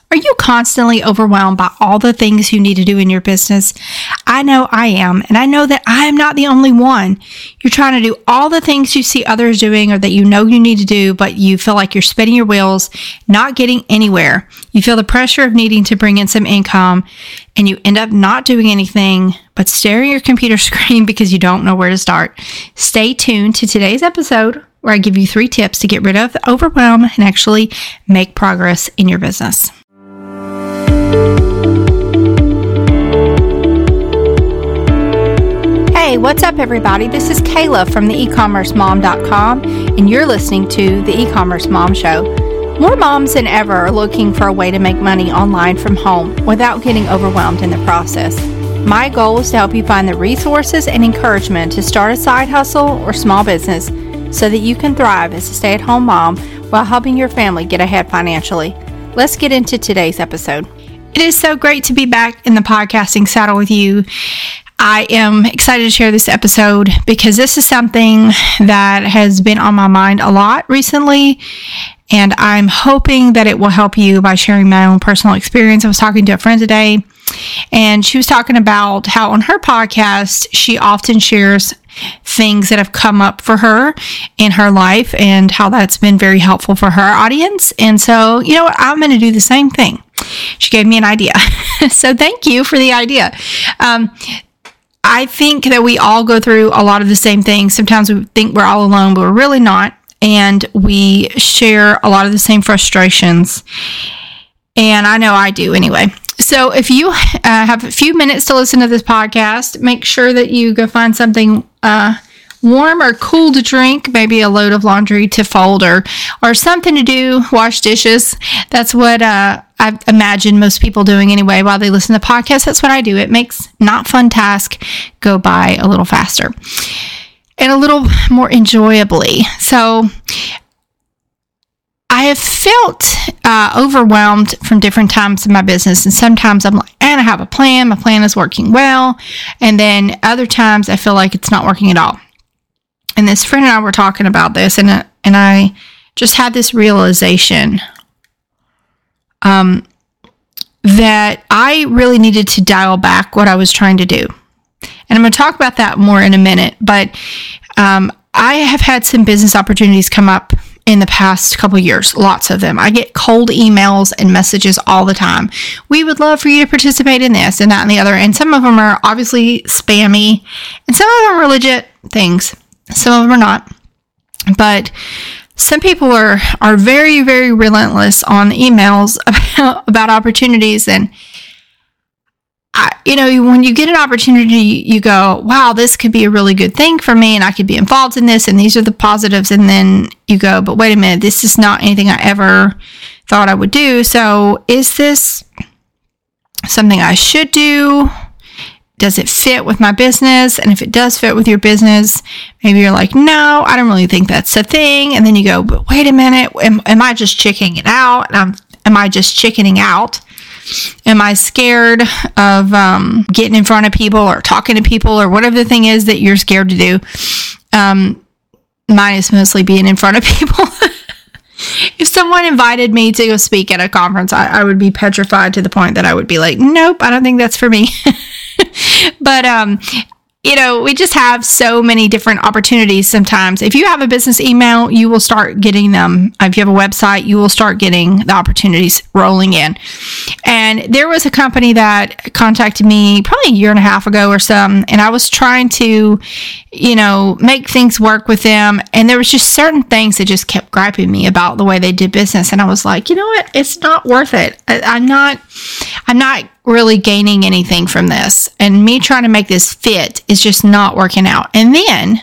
Are you constantly overwhelmed by all the things you need to do in your business? I know I am, and I know that I am not the only one. You're trying to do all the things you see others doing or that you know you need to do, but you feel like you're spinning your wheels, not getting anywhere. You feel the pressure of needing to bring in some income, and you end up not doing anything but staring at your computer screen because you don't know where to start. Stay tuned to today's episode where I give you 3 tips to get rid of the overwhelm and actually make progress in your business. Hey, what's up everybody? This is Kayla from the ecommercemom.com, and you're listening to the E-Commerce Mom Show. More moms than ever are looking for a way to make money online from home without getting overwhelmed in the process. My goal is to help you find the resources and encouragement to start a side hustle or small business so that you can thrive as a stay-at-home mom while helping your family get ahead financially. Let's get into today's episode. It is so great to be back in the podcasting saddle with you. I am excited to share this episode because this is something that has been on my mind a lot recently, and I'm hoping that it will help you by sharing my own personal experience. I was talking to a friend today, and she was talking about how on her podcast, she often shares things that have come up for her in her life and how that's been very helpful for her audience. And so, you know what? I'm going to do the same thing. She gave me an idea. So thank you for the idea. I think that we all go through a lot of the same things. Sometimes we think we're all alone, but we're really not. And we share a lot of the same frustrations. And I know I do anyway. So if you have a few minutes to listen to this podcast, make sure that you go find something warm or cool to drink, maybe a load of laundry to fold or something to do, wash dishes. That's what I imagine most people doing anyway while they listen to podcasts. That's what I do. It makes not fun tasks go by a little faster and a little more enjoyably. So I have felt overwhelmed from different times in my business, and sometimes I'm like, and I have a plan. My plan is working well, and then other times I feel like it's not working at all. And this friend and I were talking about this, and I just had this realization that I really needed to dial back what I was trying to do. And I'm going to talk about that more in a minute, but I have had some business opportunities come up in the past couple of years, lots of them. I get cold emails and messages all the time. We would love for you to participate in this and that and the other. And some of them are obviously spammy, and some of them are legit things. Some of them are not. But some people are very, very relentless on emails about opportunities. And, when you get an opportunity, you go, wow, this could be a really good thing for me, and I could be involved in this, and these are the positives. And then you go, but wait a minute, this is not anything I ever thought I would do. So is this something I should do? Does it fit with my business? And if it does fit with your business, maybe you're like, no, I don't really think that's a thing. And then you go, but wait a minute, am I just chickening it out? Am I just chickening out? Am I scared of getting in front of people or talking to people or whatever the thing is that you're scared to do? Mine is mostly being in front of people. If someone invited me to go speak at a conference, I would be petrified to the point that I would be like, nope, I don't think that's for me. But, we just have so many different opportunities sometimes. If you have a business email, you will start getting them. If you have a website, you will start getting the opportunities rolling in. And there was a company that contacted me probably a year and a half ago or so, and I was trying to, make things work with them. And there was just certain things that just kept griping me about the way they did business. And I was like, you know what? It's not worth it. I'm not really gaining anything from this, and me trying to make this fit is just not working out. And then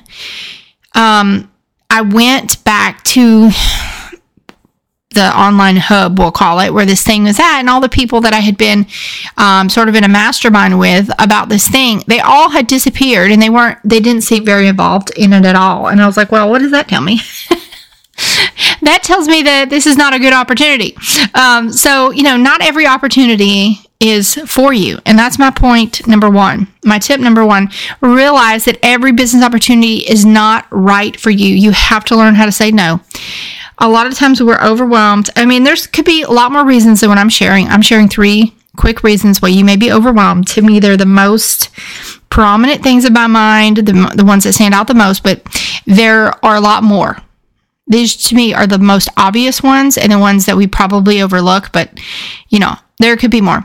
I went back to the online hub, we'll call it, where this thing was at, and all the people that I had been sort of in a mastermind with about this thing, they all had disappeared, and they didn't seem very involved in it at all. And I was like, well, what does that tell me? That tells me that this is not a good opportunity. So, not every opportunity is for you. And that's my point number one. My tip number one, realize that every business opportunity is not right for you. You have to learn how to say no. A lot of times we're overwhelmed. I mean, there's could be a lot more reasons than what I'm sharing. I'm sharing 3 quick reasons why you may be overwhelmed. To me, they're the most prominent things in my mind, the ones that stand out the most, but there are a lot more. These, to me, are the most obvious ones and the ones that we probably overlook, but, there could be more.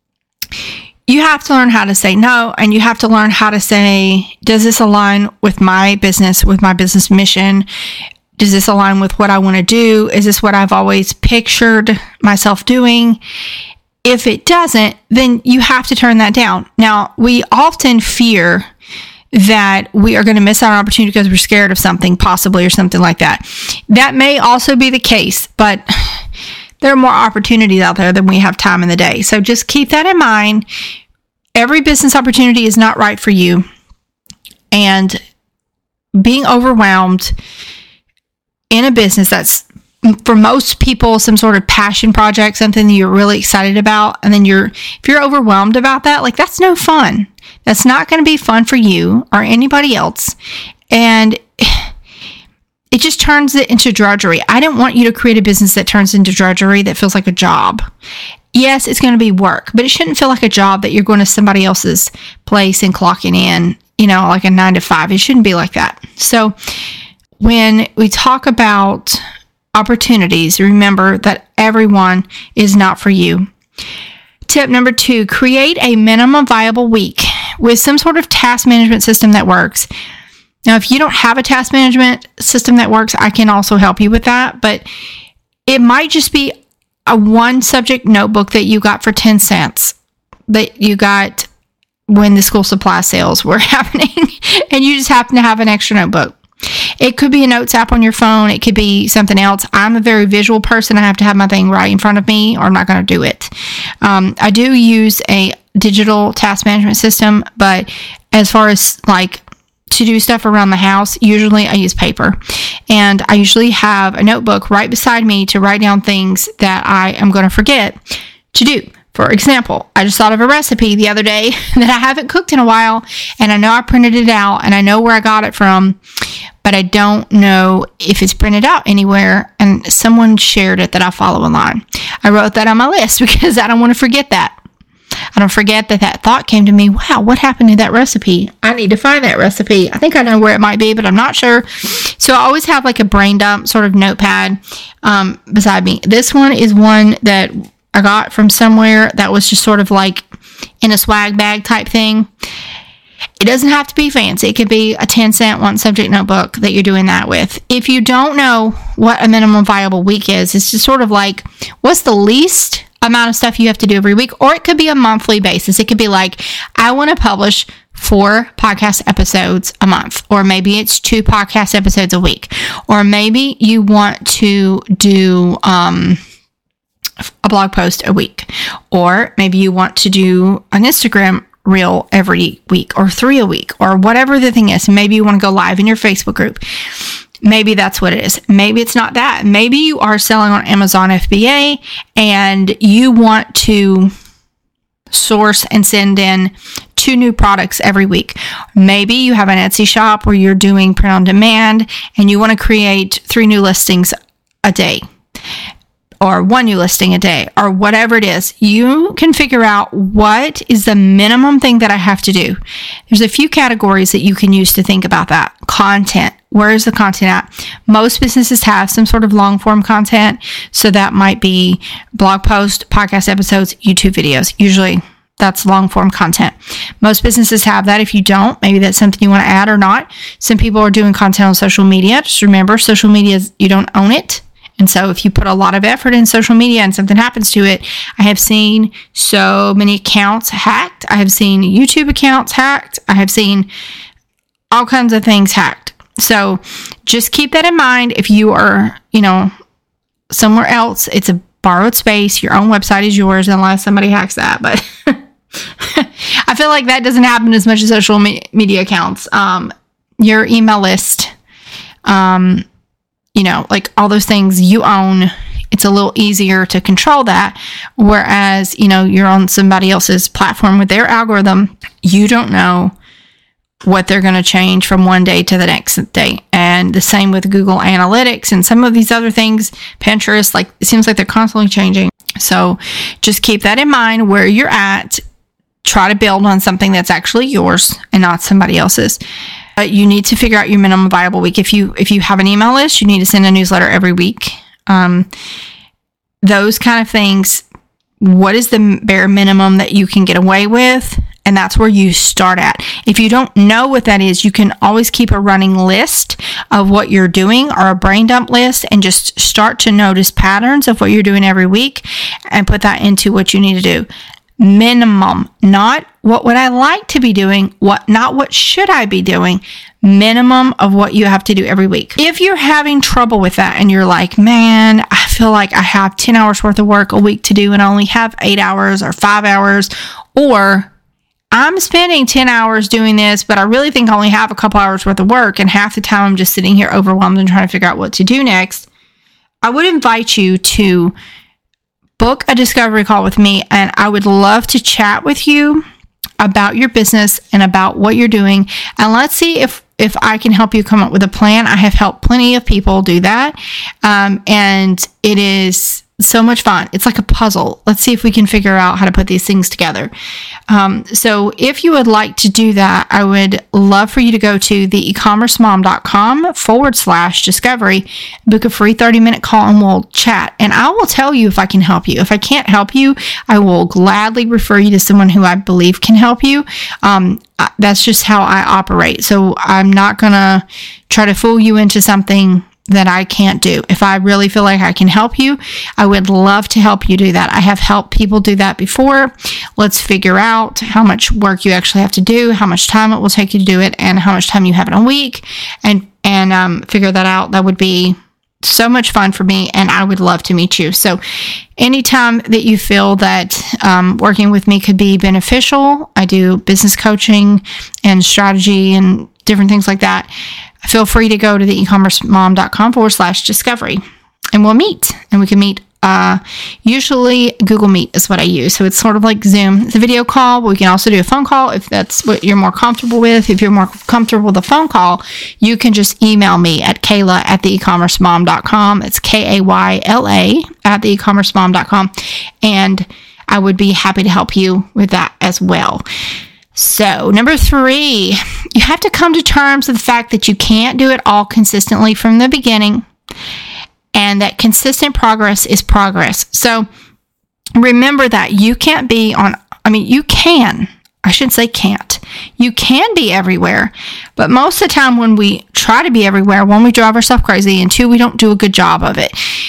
You have to learn how to say no, and you have to learn how to say, does this align with my business mission? Does this align with what I want to do? Is this what I've always pictured myself doing? If it doesn't, then you have to turn that down. Now, we often fear that we are going to miss out on opportunity because we're scared of something, possibly, or something like that. That may also be the case, but there are more opportunities out there than we have time in the day. So just keep that in mind. Every business opportunity is not right for you. And being overwhelmed in a business that's, for most people, some sort of passion project, something that you're really excited about, and then if you're overwhelmed about that, like, that's no fun. That's not going to be fun for you or anybody else. And it just turns it into drudgery. I don't want you to create a business that turns into drudgery, that feels like a job. Yes, it's going to be work, but it shouldn't feel like a job that you're going to somebody else's place and clocking in, like a 9 to 5. It shouldn't be like that. So when we talk about opportunities, remember that everyone is not for you. Tip number 2, create a minimum viable week with some sort of task management system that works. Now, if you don't have a task management system that works, I can also help you with that, but it might just be a 1-subject notebook that you got for 10 cents that you got when the school supply sales were happening, and you just happen to have an extra notebook. It could be a notes app on your phone. It could be something else. I'm a very visual person. I have to have my thing right in front of me, or I'm not going to do it. I do use a digital task management system, but as far as like to do stuff around the house, usually I use paper. And I usually have a notebook right beside me to write down things that I am going to forget to do. For example, I just thought of a recipe the other day that I haven't cooked in a while, and I know I printed it out, and I know where I got it from, but I don't know if it's printed out anywhere, and someone shared it that I follow online. I wrote that on my list because I don't want to forget that. I don't forget that thought came to me. Wow, what happened to that recipe? I need to find that recipe. I think I know where it might be, but I'm not sure. So I always have like a brain dump sort of notepad beside me. This one is one that I got from somewhere that was just sort of like in a swag bag type thing. It doesn't have to be fancy. It could be a 10-cent 1-subject notebook that you're doing that with. If you don't know what a minimum viable week is, it's just sort of like, what's the least amount of stuff you have to do every week? Or it could be a monthly basis. It could be like, I want to publish 4 podcast episodes a month, or maybe it's 2 podcast episodes a week, or maybe you want to do a blog post a week, or maybe you want to do an Instagram reel every week, or 3 a week, or whatever the thing is. Maybe you want to go live in your Facebook group. Maybe that's what it is. Maybe it's not that. Maybe you are selling on Amazon FBA and you want to source and send in 2 new products every week. Maybe you have an Etsy shop where you're doing print on demand and you want to create 3 new listings a day, or 1 new listing a day, or whatever it is. You can figure out what is the minimum thing that I have to do. There's a few categories that you can use to think about that. Content. Where is the content at? Most businesses have some sort of long form content. So that might be blog posts, podcast episodes, YouTube videos. Usually that's long form content. Most businesses have that. If you don't, maybe that's something you want to add or not. Some people are doing content on social media. Just remember, social media, you don't own it. And so if you put a lot of effort in social media and something happens to it, I have seen so many accounts hacked. I have seen YouTube accounts hacked. I have seen all kinds of things hacked. So just keep that in mind. If you are, somewhere else, it's a borrowed space. Your own website is yours unless somebody hacks that. But I feel like that doesn't happen as much as social media accounts. Your email list, like all those things you own, it's a little easier to control that. Whereas, you're on somebody else's platform with their algorithm, you don't know what they're going to change from one day to the next day. and the same with Google Analytics and some of these other things, Pinterest, like it seems like they're constantly changing. So just keep that in mind where you're at. Try to build on something that's actually yours and not somebody else's. You need to figure out your minimum viable week. If you have an email list, you need to send a newsletter every week. Those kind of things. What is the bare minimum that you can get away with? And that's where you start at. If you don't know what that is, you can always keep a running list of what you're doing or a brain dump list and just start to notice patterns of what you're doing every week and put that into what you need to do. Minimum, not what would I like to be doing, not what should I be doing, minimum of what you have to do every week. If you're having trouble with that and you're like, man, I feel like I have 10 hours worth of work a week to do and I only have 8 hours or 5 hours, or I'm spending 10 hours doing this, but I really think I only have a couple hours worth of work and half the time I'm just sitting here overwhelmed and trying to figure out what to do next, I would invite you to book a discovery call with me, and I would love to chat with you about your business and about what you're doing. And let's see if I can help you come up with a plan. I have helped plenty of people do that. And it is so much fun. It's like a puzzle. Let's see if we can figure out how to put these things together. So if you would like to do that, I would love for you to go to theecommercemom.com/discovery, book a free 30-minute call, and we'll chat. And I will tell you if I can help you. If I can't help you, I will gladly refer you to someone who I believe can help you. That's just how I operate. So I'm not going to try to fool you into something that I can't do. If I really feel like I can help you, I would love to help you do that. I have helped people do that before. Let's figure out how much work you actually have to do, how much time it will take you to do it, and how much time you have in a week, and figure that out. That would be so much fun for me, and I would love to meet you. So anytime that you feel that working with me could be beneficial, I do business coaching and strategy and different things like that. Feel free to go to theecommercemom.com/discovery, and we'll meet. And we can meet, usually Google Meet is what I use. So it's sort of like Zoom. It's a video call, but we can also do a phone call if that's what you're more comfortable with. If you're more comfortable with a phone call, you can just email me at Kayla@theecommercemom.com. It's Kayla @theecommercemom.com. And I would be happy to help you with that as well. So, number 3, you have to come to terms with the fact that you can't do it all consistently from the beginning, and that consistent progress is progress. So, remember that you can't be you can. I shouldn't say can't. You can be everywhere, but most of the time when we try to be everywhere, one, we drive ourselves crazy, and 2, we don't do a good job of it.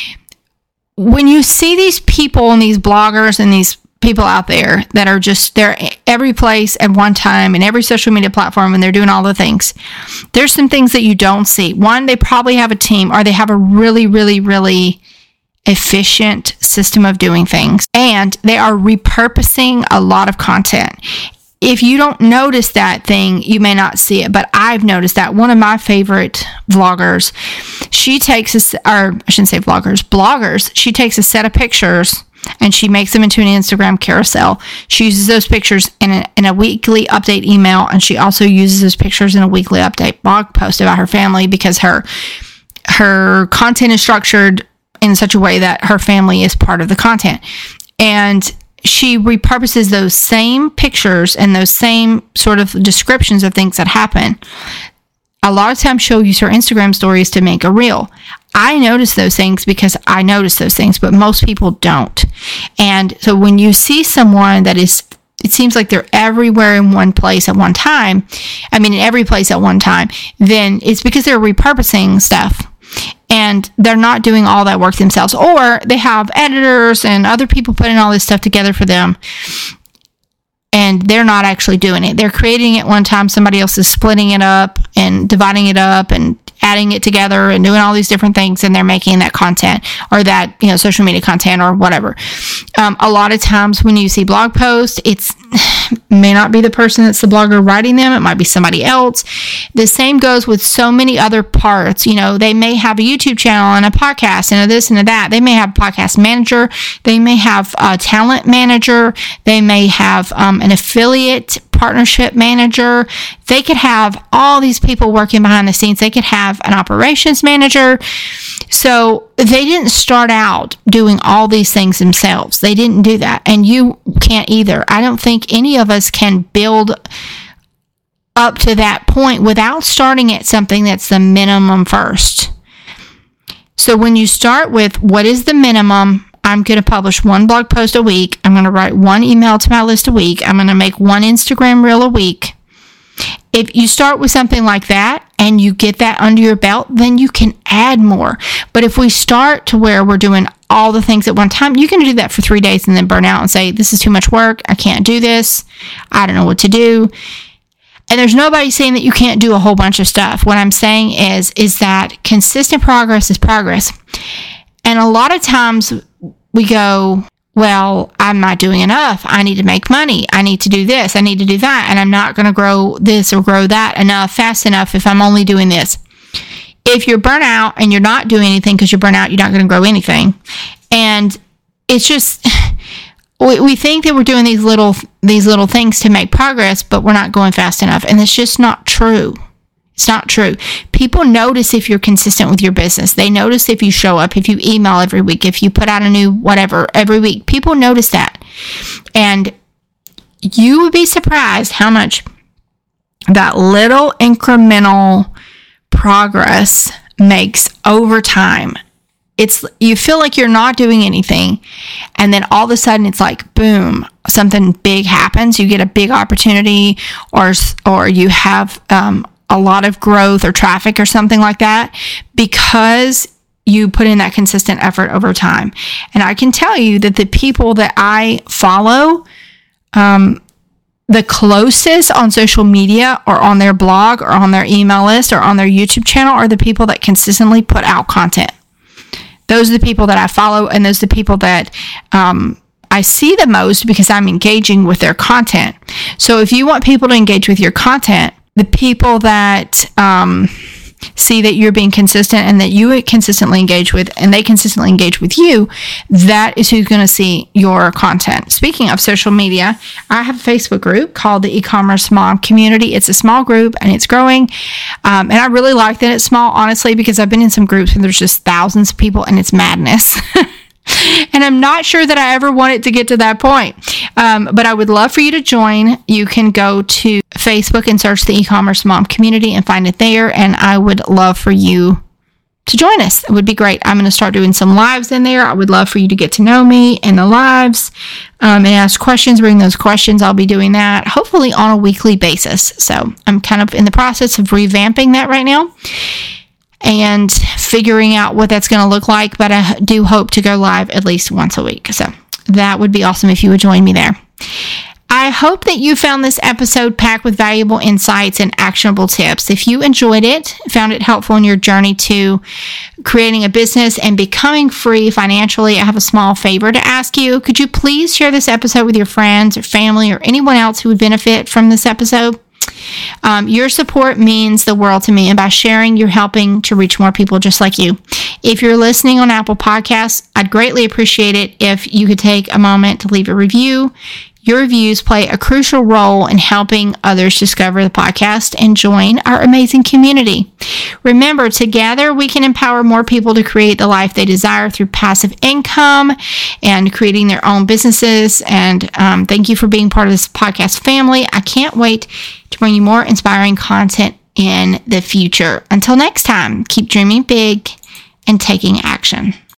When you see these people and these bloggers and these people out there that are just there every place at one time in every social media platform, and they're doing all the things, there's some things that you don't see. One, they probably have a team, or they have a really, really, really efficient system of doing things, and they are repurposing a lot of content. If you don't notice that thing, you may not see it, but I've noticed that. One of my favorite vloggers, she takes bloggers, she takes a set of pictures and she makes them into an Instagram carousel. She uses those pictures in a weekly update email, and she also uses those pictures in a weekly update blog post about her family, because her content is structured in such a way that her family is part of the content. And she repurposes those same pictures and those same sort of descriptions of things that happen. A lot of times she'll use her Instagram stories to make a reel. I notice those things because I notice those things, but most people don't. And so when you see someone that is, it seems like they're everywhere in one place at one time, in every place at one time, then it's because they're repurposing stuff. And they're not doing all that work themselves, or they have editors and other people putting all this stuff together for them, and they're not actually doing it. They're creating it one time, somebody else is splitting it up and dividing it up and adding it together and doing all these different things, and they're making that content, or that, social media content or whatever. A lot of times when you see blog posts, it's may not be the person that's the blogger writing them. It might be somebody else. The same goes with so many other parts. They may have a YouTube channel and a podcast and a this and a that. They may have a podcast manager. They may have a talent manager. They may have an affiliate partnership manager. They could have all these people working behind the scenes. They could have an operations manager. So they didn't start out doing all these things themselves. They didn't do that. And you can't either. I don't think any of us can build up to that point without starting at something that's the minimum first. So when you start with what is the minimum, I'm going to publish one blog post a week. I'm going to write one email to my list a week. I'm going to make one Instagram reel a week. If you start with something like that and you get that under your belt, then you can add more. But if we start to where we're doing all the things at one time, you can do that for 3 days and then burn out and say, this is too much work. I can't do this. I don't know what to do. And there's nobody saying that you can't do a whole bunch of stuff. What I'm saying is that consistent progress is progress. And a lot of times we go, well, I'm not doing enough. I need to make money. I need to do this. I need to do that. And I'm not going to grow this or grow that fast enough if I'm only doing this. If you're burnt out and you're not doing anything because you're burnt out, you're not going to grow anything. And it's just, we think that we're doing these little things to make progress, but we're not going fast enough. And it's just not true. It's not true. People notice if you're consistent with your business. They notice if you show up, if you email every week, if you put out a new whatever every week. People notice that. And you would be surprised how much that little incremental progress makes over time. You feel like you're not doing anything, and then all of a sudden it's like, boom, something big happens. You get a big opportunity, or you have a lot of growth or traffic or something like that, because you put in that consistent effort over time. And I can tell you that the people that I follow, the closest on social media or on their blog or on their email list or on their YouTube channel are the people that consistently put out content. Those are the people that I follow, and those are the people that I see the most because I'm engaging with their content. So if you want people to engage with your content, the people that see that you're being consistent and that you consistently engage with, and they consistently engage with you, that is who's going to see your content. Speaking of social media, I have a Facebook group called the E-commerce Mom Community. It's a small group and it's growing. And I really like that it's small, honestly, because I've been in some groups where there's just thousands of people and it's madness. And I'm not sure that I ever want it to get to that point. But I would love for you to join. You can go to Facebook and search the E-commerce Mom Community and find it there. And I would love for you to join us. It would be great. I'm going to start doing some lives in there. I would love for you to get to know me in the lives and ask questions, bring those questions. I'll be doing that hopefully on a weekly basis. So I'm kind of in the process of revamping that right now and figuring out what that's going to look like, but I do hope to go live at least once a week. So that would be awesome if you would join me there. I hope that you found this episode packed with valuable insights and actionable tips. If you enjoyed it, found it helpful in your journey to creating a business and becoming free financially, I have a small favor to ask you. Could you please share this episode with your friends or family or anyone else who would benefit from this episode? Your support means the world to me, and by sharing, you're helping to reach more people just like you. If you're listening on Apple Podcasts, I'd greatly appreciate it if you could take a moment to leave a review. Your reviews play a crucial role in helping others discover the podcast and join our amazing community. Remember, together we can empower more people to create the life they desire through passive income and creating their own businesses. And thank you for being part of this podcast family. I can't wait to bring you more inspiring content in the future. Until next time, keep dreaming big and taking action.